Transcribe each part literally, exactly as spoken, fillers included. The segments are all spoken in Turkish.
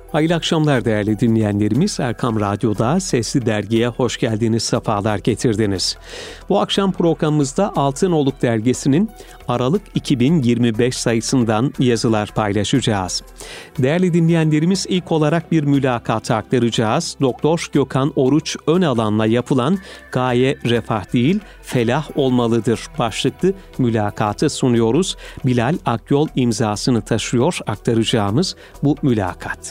Hayırlı akşamlar değerli dinleyenlerimiz. Erkam Radyo'da Sesli Dergi'ye hoş geldiniz, sefalar getirdiniz. Bu akşam programımızda Altınoluk Dergisi'nin Aralık iki bin yirmi beş sayısından yazılar paylaşacağız. Değerli dinleyenlerimiz, ilk olarak bir mülakat aktaracağız. Doktor Gökhan Oruç Önalan'la yapılan "Gaye refah değil, felah olmalıdır" başlıklı mülakatı sunuyoruz. Bilal Akyol imzasını taşıyor aktaracağımız bu mülakat.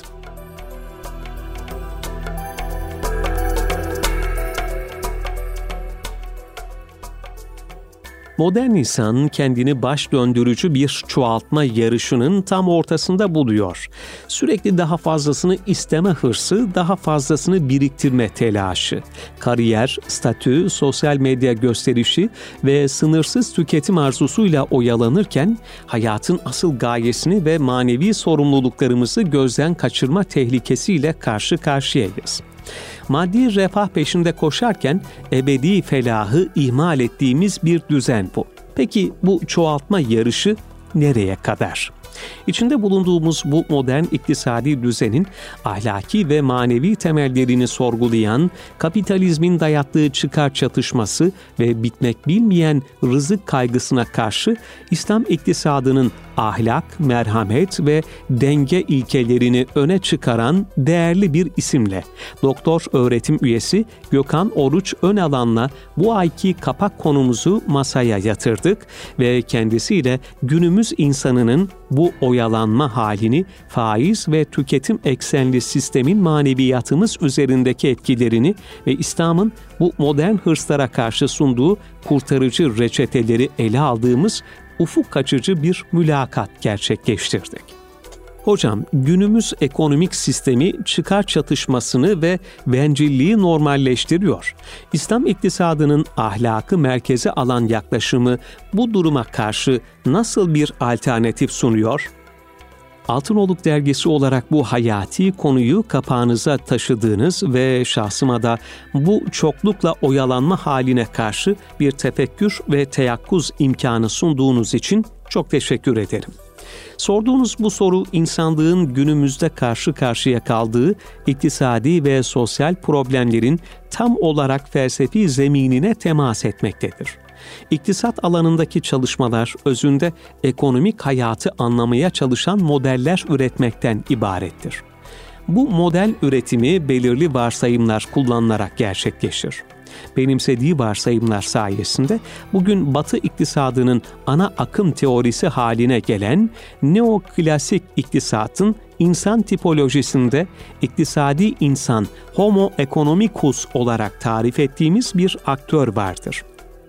Modern insan kendini baş döndürücü bir çoğaltma yarışının tam ortasında buluyor. Sürekli daha fazlasını isteme hırsı, daha fazlasını biriktirme telaşı, kariyer, statü, sosyal medya gösterişi ve sınırsız tüketim arzusuyla oyalanırken hayatın asıl gayesini ve manevi sorumluluklarımızı gözden kaçırma tehlikesiyle karşı karşıyayız. Maddi refah peşinde koşarken ebedi felahı ihmal ettiğimiz bir düzen bu. Peki bu çoğaltma yarışı nereye kadar? İçinde bulunduğumuz bu modern iktisadi düzenin ahlaki ve manevi temellerini sorgulayan, kapitalizmin dayattığı çıkar çatışması ve bitmek bilmeyen rızık kaygısına karşı İslam iktisadının ahlak, merhamet ve denge ilkelerini öne çıkaran değerli bir isimle doktor öğretim üyesi Gökhan Oruç Önalan'la bu ayki kapak konumuzu masaya yatırdık ve kendisiyle günümüz insanının bu oyalanma halini, faiz ve tüketim eksenli sistemin maneviyatımız üzerindeki etkilerini ve İslam'ın bu modern hırslara karşı sunduğu kurtarıcı reçeteleri ele aldığımız ufuk açıcı bir mülakat gerçekleştirdik. Hocam, günümüz ekonomik sistemi çıkar çatışmasını ve bencilliği normalleştiriyor. İslam iktisadının ahlakı merkeze alan yaklaşımı bu duruma karşı nasıl bir alternatif sunuyor? Altınoluk Dergisi olarak bu hayati konuyu kapağınıza taşıdığınız ve şahsıma da bu çoklukla oyalanma haline karşı bir tefekkür ve teyakkuz imkanı sunduğunuz için çok teşekkür ederim. Sorduğunuz bu soru insanlığın günümüzde karşı karşıya kaldığı iktisadi ve sosyal problemlerin tam olarak felsefi zeminine temas etmektedir. İktisat alanındaki çalışmalar özünde ekonomik hayatı anlamaya çalışan modeller üretmekten ibarettir. Bu model üretimi belirli varsayımlar kullanılarak gerçekleşir. Benimsediği varsayımlar sayesinde bugün Batı iktisadının ana akım teorisi haline gelen neoklasik iktisatın insan tipolojisinde iktisadi insan Homo economicus olarak tarif ettiğimiz bir aktör vardır.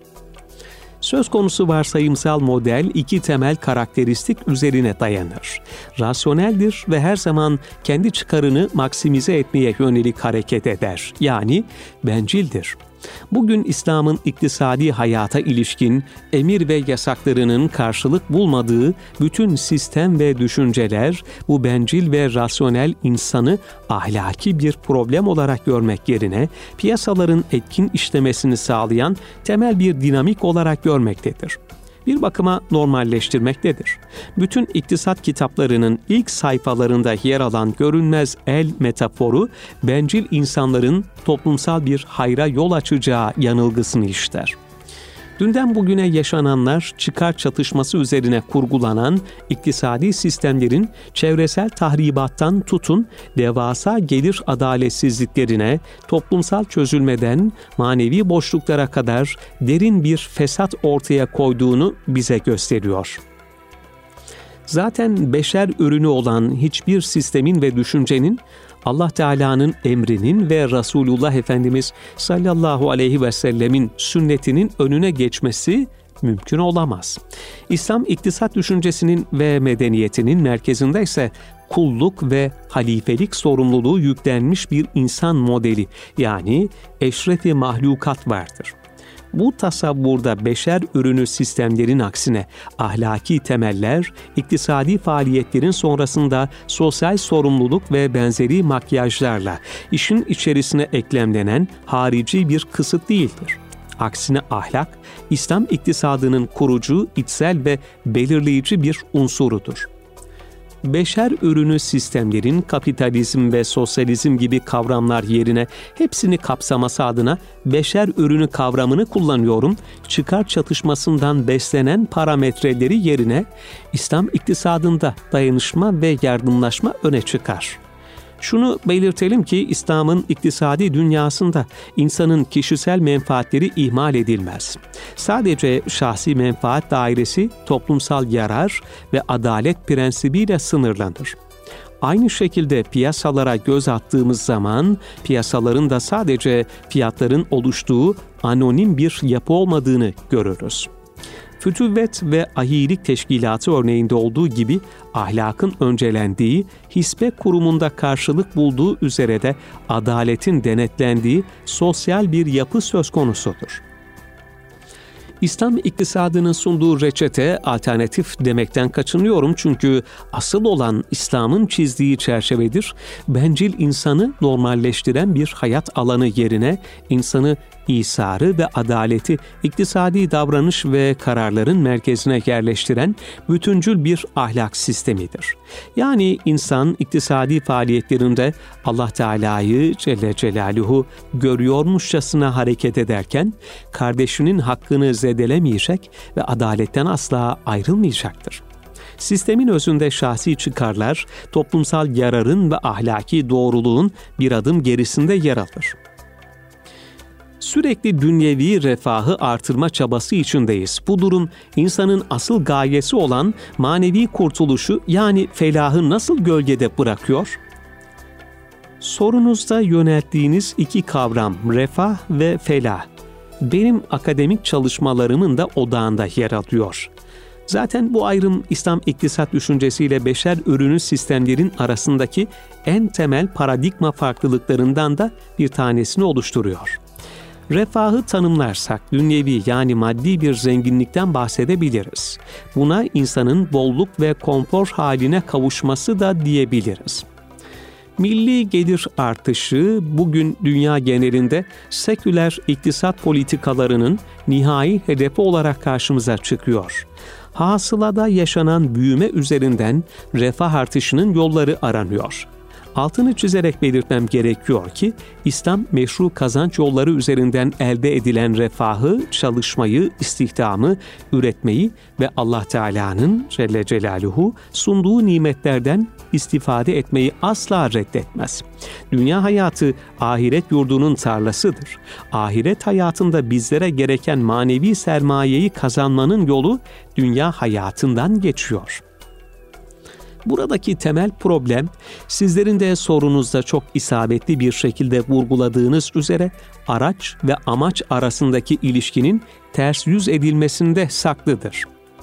Söz konusu varsayımsal model iki temel karakteristik üzerine dayanır. Rasyoneldir ve her zaman kendi çıkarını maksimize etmeye yönelik hareket eder. Yani bencildir. Bugün İslam'ın iktisadi hayata ilişkin emir ve yasaklarının karşılık bulmadığı bütün sistem ve düşünceler bu bencil ve rasyonel insanı ahlaki bir problem olarak görmek yerine piyasaların etkin işlemesini sağlayan temel bir dinamik olarak görmektedir. Bir bakıma normalleştirmektedir. Bütün iktisat kitaplarının ilk sayfalarında yer alan görünmez el metaforu, bencil insanların toplumsal bir hayra yol açacağı yanılgısını işler. Dünden bugüne yaşananlar çıkar çatışması üzerine kurgulanan iktisadi sistemlerin çevresel tahribattan tutun devasa gelir adaletsizliklerine, toplumsal çözülmeden manevi boşluklara kadar derin bir fesat ortaya koyduğunu bize gösteriyor. Zaten beşer ürünü olan hiçbir sistemin ve düşüncenin Allah Teala'nın emrinin ve Resulullah Efendimiz sallallahu aleyhi ve sellemin sünnetinin önüne geçmesi mümkün olamaz. İslam iktisat düşüncesinin ve medeniyetinin merkezinde ise kulluk ve halifelik sorumluluğu yüklenmiş bir insan modeli, yani eşrefi mahlukat vardır. Bu tasavvurda beşer ürünü sistemlerin aksine ahlaki temeller, iktisadi faaliyetlerin sonrasında sosyal sorumluluk ve benzeri makyajlarla işin içerisine eklemlenen harici bir kısıt değildir. Aksine ahlak, İslam iktisadının kurucu, içsel ve belirleyici bir unsurudur. beşer ürünü sistemlerin kapitalizm ve sosyalizm gibi kavramlar yerine hepsini kapsaması adına beşer ürünü kavramını kullanıyorum. Çıkar çatışmasından beslenen parametreleri yerine İslam iktisadında dayanışma ve yardımlaşma öne çıkar. Şunu belirtelim ki İslam'ın iktisadi dünyasında insanın kişisel menfaatleri ihmal edilmez. Sadece şahsi menfaat dairesi toplumsal yarar ve adalet prensibiyle sınırlanır. Aynı şekilde piyasalara göz attığımız zaman piyasaların da sadece fiyatların oluştuğu anonim bir yapı olmadığını görürüz. Fütüvvet ve ahilik teşkilatı örneğinde olduğu gibi ahlakın öncelendiği, hisbe kurumunda karşılık bulduğu üzere de adaletin denetlendiği sosyal bir yapı söz konusudur. İslam iktisadının sunduğu reçete alternatif demekten kaçınıyorum çünkü asıl olan İslam'ın çizdiği çerçevedir. Bencil insanı normalleştiren bir hayat alanı yerine insanı İsarı ve adaleti iktisadi davranış ve kararların merkezine yerleştiren bütüncül bir ahlak sistemidir. Yani insan iktisadi faaliyetlerinde Allah Teala'yı Celle Celaluhu görüyormuşçasına hareket ederken kardeşinin hakkını zedelemeyecek ve adaletten asla ayrılmayacaktır. Sistemin özünde şahsi çıkarlar, toplumsal yararın ve ahlaki doğruluğun bir adım gerisinde yer alır. Sürekli dünyevi refahı artırma çabası içindeyiz. Bu durum insanın asıl gayesi olan manevi kurtuluşu yani felahı nasıl gölgede bırakıyor? Sorunuzda yönelttiğiniz iki kavram refah ve felah benim akademik çalışmalarımın da odağında yer alıyor. Zaten bu ayrım İslam iktisat düşüncesiyle beşer ürünü sistemlerin arasındaki en temel paradigma farklılıklarından da bir tanesini oluşturuyor. Refahı tanımlarsak dünyevi yani maddi bir zenginlikten bahsedebiliriz. Buna insanın bolluk ve konfor haline kavuşması da diyebiliriz. Milli gelir artışı bugün dünya genelinde seküler iktisat politikalarının nihai hedefi olarak karşımıza çıkıyor. Hasılada yaşanan büyüme üzerinden refah artışının yolları aranıyor. Altını çizerek belirtmem gerekiyor ki İslam meşru kazanç yolları üzerinden elde edilen refahı, çalışmayı, istihdamı, üretmeyi ve Allah Teala'nın Celle Celaluhu sunduğu nimetlerden istifade etmeyi asla reddetmez. Dünya hayatı ahiret yurdunun tarlasıdır. Ahiret hayatında bizlere gereken manevi sermayeyi kazanmanın yolu dünya hayatından geçiyor. Buradaki temel problem, sizlerin de sorunuzda çok isabetli bir şekilde vurguladığınız üzere araç ve amaç arasındaki ilişkinin ters yüz edilmesinde saklıdır.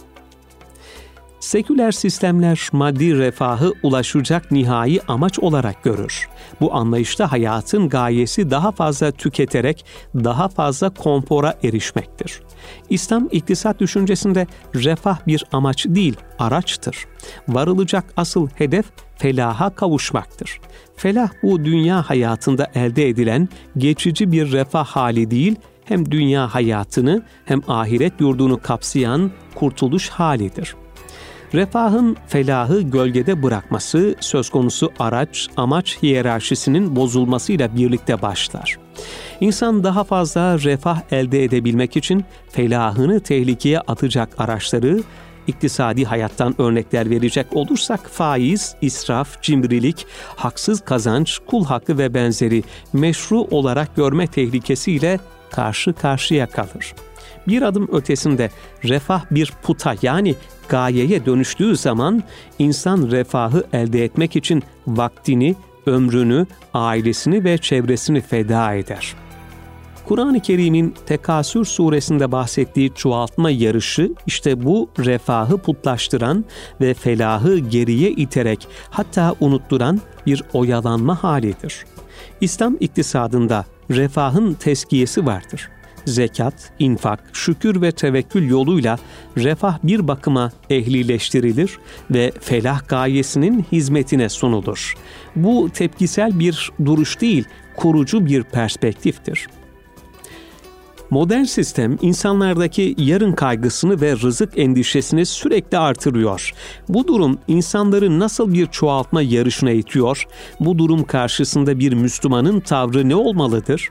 Seküler sistemler maddi refahı ulaşacak nihai amaç olarak görür. Bu anlayışta hayatın gayesi daha fazla tüketerek daha fazla konfora erişmektir. İslam iktisat düşüncesinde refah bir amaç değil, araçtır. Varılacak asıl hedef felaha kavuşmaktır. Felah bu dünya hayatında elde edilen geçici bir refah hali değil, hem dünya hayatını hem ahiret yurdunu kapsayan kurtuluş halidir. Refahın felahı gölgede bırakması söz konusu araç, amaç hiyerarşisinin bozulmasıyla birlikte başlar. İnsan daha fazla refah elde edebilmek için felahını tehlikeye atacak araçları, iktisadi hayattan örnekler verecek olursak faiz, israf, cimrilik, haksız kazanç, kul hakkı ve benzeri meşru olarak görme tehlikesiyle karşı karşıya kalır. Bir adım ötesinde refah bir puta yani gayeye dönüştüğü zaman insan refahı elde etmek için vaktini, ömrünü, ailesini ve çevresini feda eder. Kur'an-ı Kerim'in Tekasür suresinde bahsettiği çoğaltma yarışı işte bu refahı putlaştıran ve felahı geriye iterek hatta unutturan bir oyalanma halidir. İslam iktisadında refahın tezkiyesi vardır. Zekat, infak, şükür ve tevekkül yoluyla refah bir bakıma ehlileştirilir ve felah gayesinin hizmetine sunulur. Bu tepkisel bir duruş değil, kurucu bir perspektiftir. Modern sistem insanlardaki yarın kaygısını ve rızık endişesini sürekli artırıyor. Bu durum insanları nasıl bir çoğaltma yarışına itiyor? Bu durum karşısında bir Müslümanın tavrı ne olmalıdır?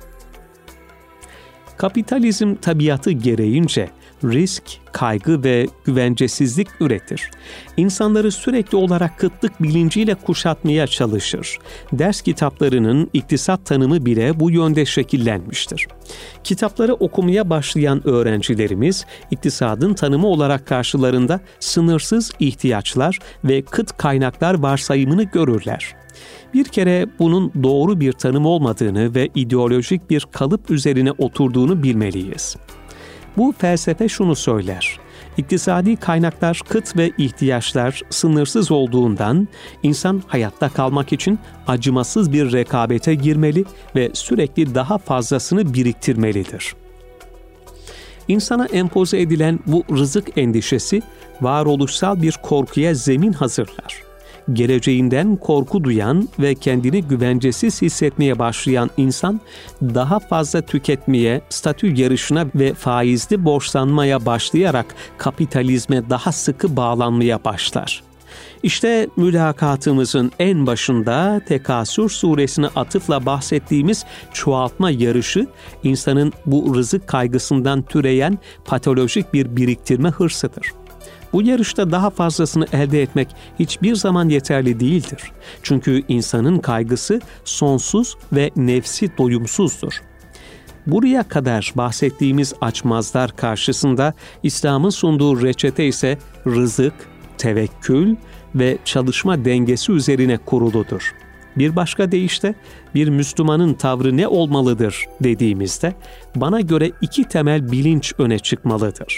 Kapitalizm tabiatı gereğince risk, kaygı ve güvencesizlik üretir. İnsanları sürekli olarak kıtlık bilinciyle kuşatmaya çalışır. Ders kitaplarının iktisat tanımı bile bu yönde şekillenmiştir. Kitapları okumaya başlayan öğrencilerimiz, iktisadın tanımı olarak karşılarında sınırsız ihtiyaçlar ve kıt kaynaklar varsayımını görürler. Bir kere bunun doğru bir tanım olmadığını ve ideolojik bir kalıp üzerine oturduğunu bilmeliyiz. Bu felsefe şunu söyler: İktisadi kaynaklar kıt ve ihtiyaçlar sınırsız olduğundan insan hayatta kalmak için acımasız bir rekabete girmeli ve sürekli daha fazlasını biriktirmelidir. İnsana empoze edilen bu rızık endişesi varoluşsal bir korkuya zemin hazırlar. Geleceğinden korku duyan ve kendini güvencesiz hissetmeye başlayan insan daha fazla tüketmeye, statü yarışına ve faizli borçlanmaya başlayarak kapitalizme daha sıkı bağlanmaya başlar. İşte mülakatımızın en başında Tekasür suresine atıfla bahsettiğimiz çoğaltma yarışı, insanın bu rızık kaygısından türeyen patolojik bir biriktirme hırsıdır. Bu yarışta daha fazlasını elde etmek hiçbir zaman yeterli değildir. Çünkü insanın kaygısı sonsuz ve nefsi doyumsuzdur. Buraya kadar bahsettiğimiz açmazlar karşısında İslam'ın sunduğu reçete ise rızık, tevekkül ve çalışma dengesi üzerine kuruludur. Bir başka deyişle bir Müslümanın tavrı ne olmalıdır dediğimizde bana göre iki temel bilinç öne çıkmalıdır.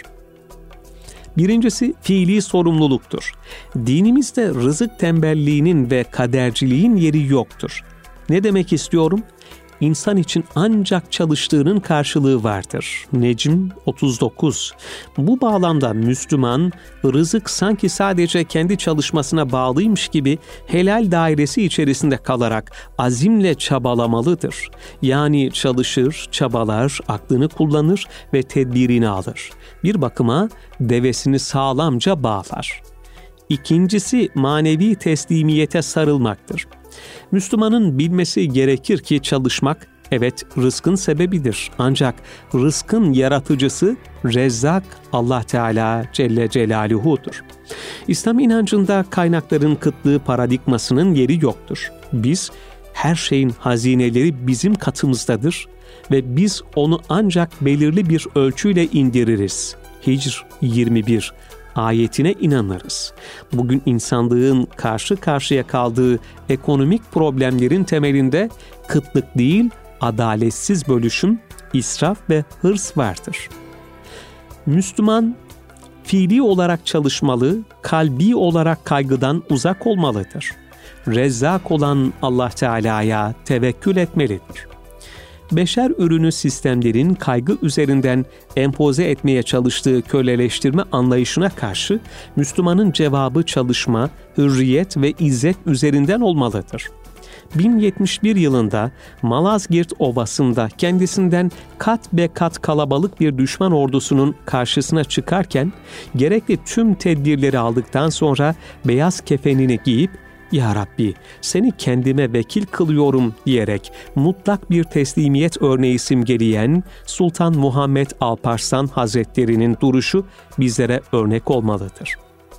Birincisi fiili sorumluluktur. Dinimizde rızık tembelliğinin ve kaderciliğin yeri yoktur. Ne demek istiyorum? İnsan için ancak çalıştığının karşılığı vardır. Necm otuz dokuz. Bu bağlamda Müslüman, rızık sanki sadece kendi çalışmasına bağlıymış gibi helal dairesi içerisinde kalarak azimle çabalamalıdır. Yani çalışır, çabalar, aklını kullanır ve tedbirini alır. Bir bakıma devesini sağlamca bağlar. İkincisi manevi teslimiyete sarılmaktır. Müslümanın bilmesi gerekir ki çalışmak, evet rızkın sebebidir. Ancak rızkın yaratıcısı Rezzak Allah Teala Celle Celaluhu'dur. İslam inancında kaynakların kıtlığı paradigmasının yeri yoktur. Biz, her şeyin hazineleri bizim katımızdadır ve biz onu ancak belirli bir ölçüyle indiririz. Hicr yirmi bir ayetine inanırız. Bugün insanlığın karşı karşıya kaldığı ekonomik problemlerin temelinde kıtlık değil, adaletsiz bölüşüm, israf ve hırs vardır. Müslüman, fiili olarak çalışmalı, kalbi olarak kaygıdan uzak olmalıdır. Rezzak olan Allah Teala'ya tevekkül etmelidir. Beşer ürünü sistemlerin kaygı üzerinden empoze etmeye çalıştığı köleleştirme anlayışına karşı Müslümanın cevabı çalışma, hürriyet ve izzet üzerinden olmalıdır. bin yetmiş bir yılında Malazgirt Ovası'nda kendisinden kat be kat kalabalık bir düşman ordusunun karşısına çıkarken gerekli tüm tedbirleri aldıktan sonra beyaz kefenini giyip "Ya Rabbi, seni kendime vekil kılıyorum" diyerek mutlak bir teslimiyet örneği simgeleyen Sultan Muhammed Alparslan Hazretleri'nin duruşu bizlere örnek olmalıdır.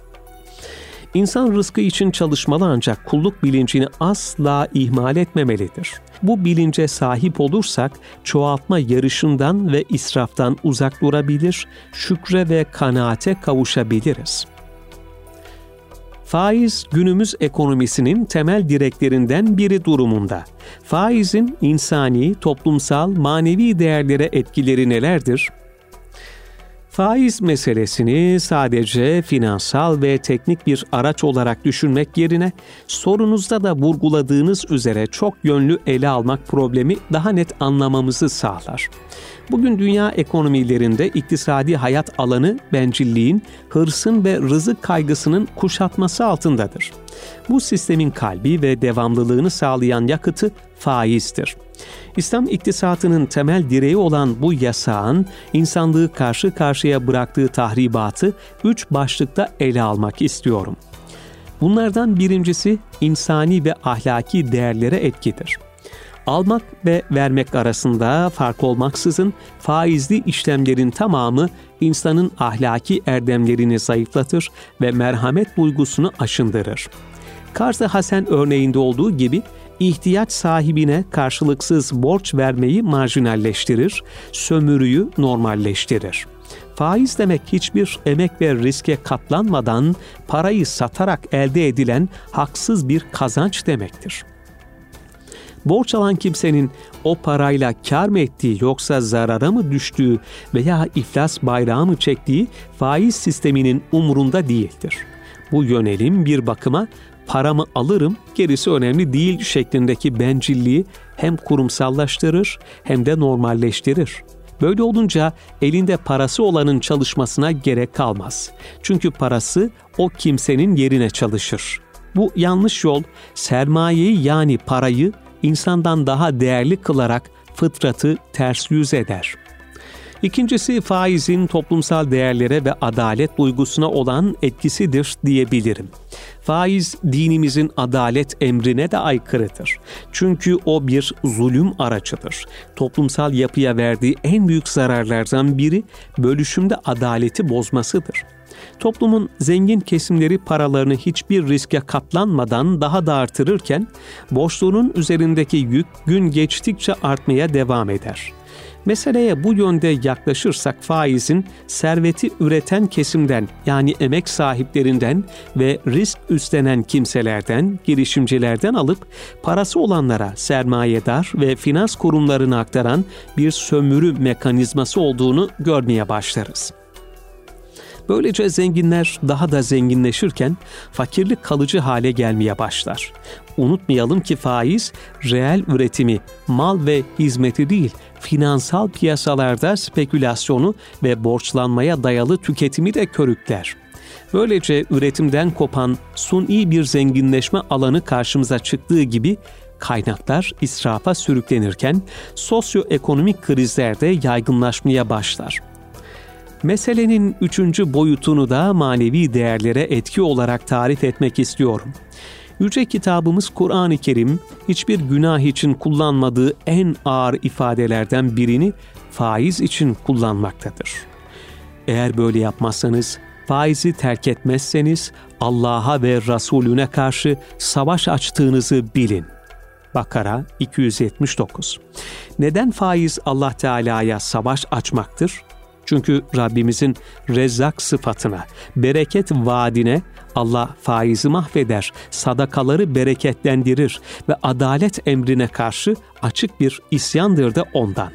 İnsan rızkı için çalışmalı ancak kulluk bilincini asla ihmal etmemelidir. Bu bilince sahip olursak çoğaltma yarışından ve israftan uzak durabilir, şükre ve kanaate kavuşabiliriz. Faiz günümüz ekonomisinin temel direklerinden biri durumunda. Faizin insani, toplumsal, manevi değerlere etkileri nelerdir? Faiz meselesini sadece finansal ve teknik bir araç olarak düşünmek yerine sorunuzda da vurguladığınız üzere çok yönlü ele almak problemi daha net anlamamızı sağlar. Bugün dünya ekonomilerinde iktisadi hayat alanı bencilliğin, hırsın ve rızık kaygısının kuşatması altındadır. Bu sistemin kalbi ve devamlılığını sağlayan yakıtı faizdir. İslam iktisatının temel direği olan bu yasağın insanlığı karşı karşıya bıraktığı tahribatı üç başlıkta ele almak istiyorum. Bunlardan birincisi insani ve ahlaki değerlere etkidir. Almak ve vermek arasında fark olmaksızın faizli işlemlerin tamamı insanın ahlaki erdemlerini zayıflatır ve merhamet duygusunu aşındırır. Karz-ı Hasen örneğinde olduğu gibi ihtiyaç sahibine karşılıksız borç vermeyi marjinalleştirir, sömürüyü normalleştirir. Faiz demek hiçbir emek ve riske katlanmadan parayı satarak elde edilen haksız bir kazanç demektir. Borç alan kimsenin o parayla kâr mı ettiği yoksa zarara mı düştüğü veya iflas bayrağı mı çektiği faiz sisteminin umurunda değildir. Bu yönelim bir bakıma paramı alırım, gerisi önemli değil şeklindeki bencilliği hem kurumsallaştırır hem de normalleştirir. Böyle olunca elinde parası olanın çalışmasına gerek kalmaz. Çünkü parası o kimsenin yerine çalışır. Bu yanlış yol sermayeyi yani parayı insandan daha değerli kılarak fıtratı ters yüz eder. İkincisi faizin toplumsal değerlere ve adalet duygusuna olan etkisidir diyebilirim. Faiz dinimizin adalet emrine de aykırıdır. Çünkü o bir zulüm aracıdır. Toplumsal yapıya verdiği en büyük zararlardan biri bölüşümde adaleti bozmasıdır. Toplumun zengin kesimleri paralarını hiçbir riske katlanmadan daha da artırırken borçlunun üzerindeki yük gün geçtikçe artmaya devam eder. Meseleye bu yönde yaklaşırsak faizin serveti üreten kesimden yani emek sahiplerinden ve risk üstlenen kimselerden, girişimcilerden alıp parası olanlara sermayedar ve finans kurumlarına aktaran bir sömürü mekanizması olduğunu görmeye başlarız. Böylece zenginler daha da zenginleşirken fakirlik kalıcı hale gelmeye başlar. Unutmayalım ki faiz reel üretimi, mal ve hizmeti değil, finansal piyasalarda spekülasyonu ve borçlanmaya dayalı tüketimi de körükler. Böylece üretimden kopan suni bir zenginleşme alanı karşımıza çıktığı gibi kaynaklar israfa sürüklenirken sosyoekonomik krizler de yaygınlaşmaya başlar. Meselenin üçüncü boyutunu da manevi değerlere etki olarak tarif etmek istiyorum. Yüce kitabımız Kur'an-ı Kerim hiçbir günah için kullanmadığı en ağır ifadelerden birini faiz için kullanmaktadır. Eğer böyle yapmazsanız, faizi terk etmezseniz Allah'a ve Resulüne karşı savaş açtığınızı bilin. Bakara iki yüz yetmiş dokuz. Neden faiz Allah Teala'ya savaş açmaktır? Çünkü Rabbimizin Rezzak sıfatına, bereket vaadine Allah faizi mahveder, sadakaları bereketlendirir ve adalet emrine karşı açık bir isyandır da ondan.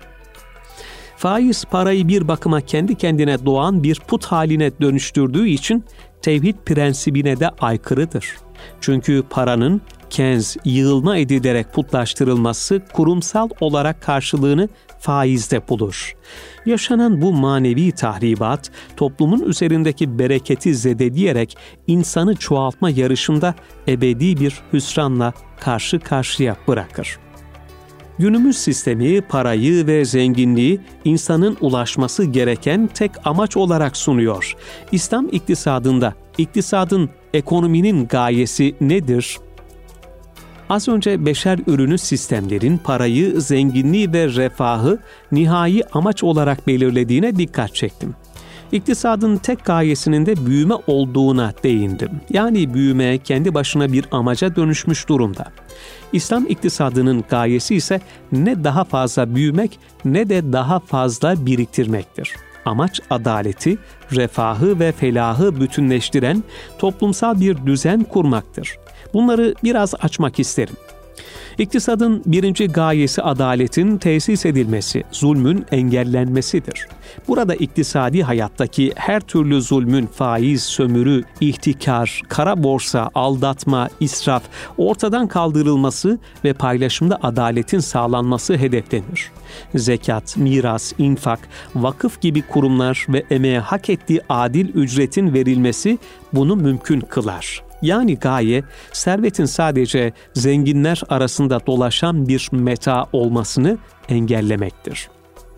Faiz parayı bir bakıma kendi kendine doğan bir put haline dönüştürdüğü için tevhid prensibine de aykırıdır. Çünkü paranın kenz, yığılma edilerek putlaştırılması kurumsal olarak karşılığını faizde bulur. Yaşanan bu manevi tahribat, toplumun üzerindeki bereketi zedeleyerek insanı çoğaltma yarışında ebedi bir hüsranla karşı karşıya bırakır. Günümüz sistemi parayı ve zenginliği insanın ulaşması gereken tek amaç olarak sunuyor. İslam iktisadında, iktisadın, ekonominin gayesi nedir? Az önce beşer ürünü sistemlerin parayı, zenginliği ve refahı nihai amaç olarak belirlediğine dikkat çektim. İktisadın tek gayesinin de büyüme olduğuna değindim. Yani büyüme kendi başına bir amaca dönüşmüş durumda. İslam iktisadının gayesi ise ne daha fazla büyümek ne de daha fazla biriktirmektir. Amaç adaleti, refahı ve felahı bütünleştiren toplumsal bir düzen kurmaktır. Bunları biraz açmak isterim. İktisadın birinci gayesi adaletin tesis edilmesi, zulmün engellenmesidir. Burada iktisadi hayattaki her türlü zulmün faiz, sömürü, ihtikar, kara borsa, aldatma, israf ortadan kaldırılması ve paylaşımda adaletin sağlanması hedeflenir. Zekat, miras, infak, vakıf gibi kurumlar ve emeğe hak ettiği adil ücretin verilmesi bunu mümkün kılar. Yani gaye, servetin sadece zenginler arasında dolaşan bir meta olmasını engellemektir.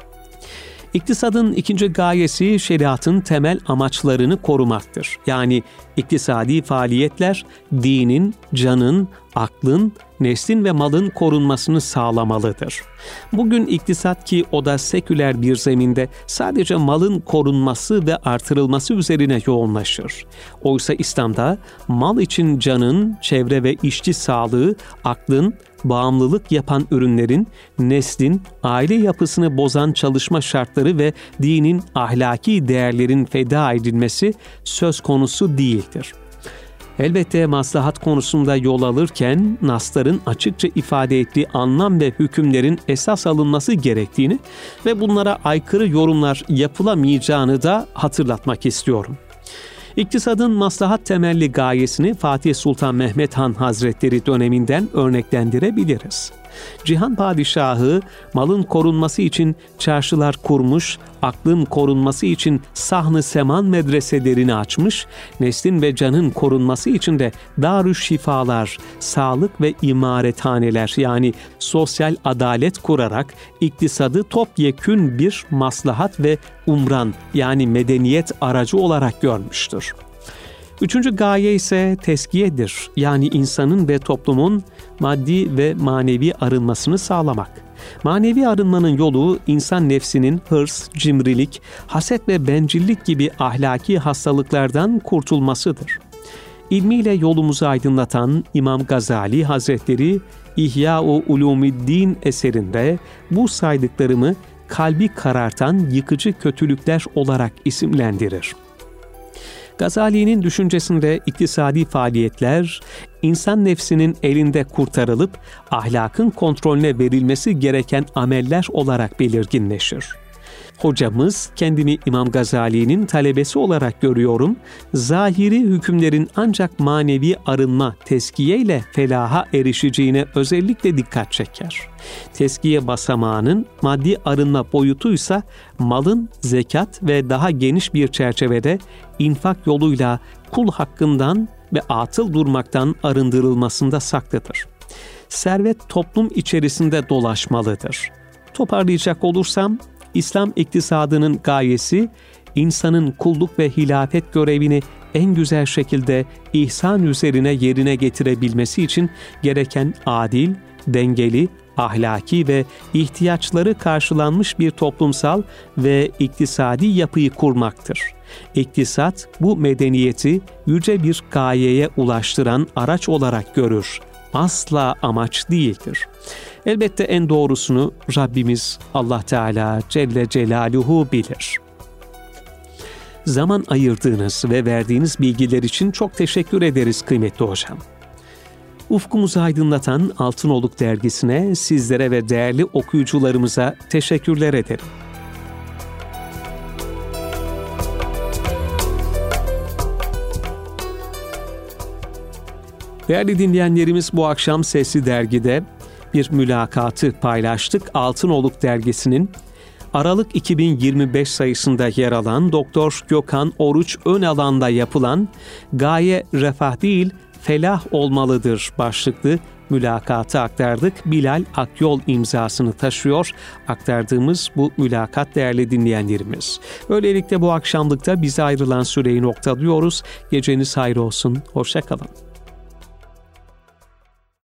İktisadın ikinci gayesi şeriatın temel amaçlarını korumaktır. Yani iktisadi faaliyetler dinin, canın, aklın, neslin ve malın korunmasını sağlamalıdır. Bugün iktisat, ki o da seküler bir zeminde, sadece malın korunması ve artırılması üzerine yoğunlaşır. Oysa İslam'da mal için canın, çevre ve işçi sağlığı, aklın, bağımlılık yapan ürünlerin, neslin, aile yapısını bozan çalışma şartları ve dinin ahlaki değerlerin feda edilmesi söz konusu değildir. Elbette maslahat konusunda yol alırken nasların açıkça ifade ettiği anlam ve hükümlerin esas alınması gerektiğini ve bunlara aykırı yorumlar yapılamayacağını da hatırlatmak istiyorum. İktisadın maslahat temelli gayesini Fatih Sultan Mehmet Han Hazretleri döneminden örneklendirebiliriz. Cihan Padişahı malın korunması için çarşılar kurmuş, aklın korunması için sahn-ı seman medreselerini açmış, neslin ve canın korunması için de darüşşifalar, sağlık ve imarethaneler yani sosyal adalet kurarak iktisadı topyekün bir maslahat ve umran yani medeniyet aracı olarak görmüştür. Üçüncü gaye ise teskiyedir. Yani insanın ve toplumun maddi ve manevi arınmasını sağlamak. Manevi arınmanın yolu insan nefsinin hırs, cimrilik, haset ve bencillik gibi ahlaki hastalıklardan kurtulmasıdır. İlmiyle yolumuzu aydınlatan İmam Gazali Hazretleri İhya-u Ulûmiddin eserinde bu saydıklarımı kalbi karartan yıkıcı kötülükler olarak isimlendirir. Gazali'nin düşüncesinde iktisadi faaliyetler, insan nefsinin elinde kurtarılıp ahlakın kontrolüne verilmesi gereken ameller olarak belirginleşir. Hocamız, kendimi İmam Gazali'nin talebesi olarak görüyorum, zahiri hükümlerin ancak manevi arınma, teskiye ile felaha erişeceğine özellikle dikkat çeker. Teskiye basamağının maddi arınma boyutuysa malın zekat ve daha geniş bir çerçevede infak yoluyla kul hakkından ve atıl durmaktan arındırılmasında saklıdır. Servet toplum içerisinde dolaşmalıdır. Toparlayacak olursam, İslam iktisadının gayesi, insanın kulluk ve hilafet görevini en güzel şekilde ihsan üzerine yerine getirebilmesi için gereken adil, dengeli, ahlaki ve ihtiyaçları karşılanmış bir toplumsal ve iktisadi yapıyı kurmaktır. İktisat, bu medeniyeti yüce bir gayeye ulaştıran araç olarak görür. Asla amaç değildir. Elbette en doğrusunu Rabbimiz Allah Teala Celle Celaluhu bilir. Zaman ayırdığınız ve verdiğiniz bilgiler için çok teşekkür ederiz kıymetli hocam. Ufkumuzu aydınlatan Altınoluk dergisine, sizlere ve değerli okuyucularımıza teşekkürler ederim. Değerli dinleyenlerimiz, bu akşam Sesli Dergi'de bir mülakatı paylaştık. Altınoluk dergisinin Aralık iki bin yirmi beş sayısında yer alan Doktor Gökhan Oruç Önalan'da yapılan "Gaye refah değil, felah olmalıdır" başlıklı mülakatı aktardık. Bilal Akyol imzasını taşıyor aktardığımız bu mülakat değerli dinleyenlerimiz. Böylelikle bu akşamlıkta bize ayrılan süreyi noktalıyoruz. Geceniz hayır olsun. Hoşça kalın.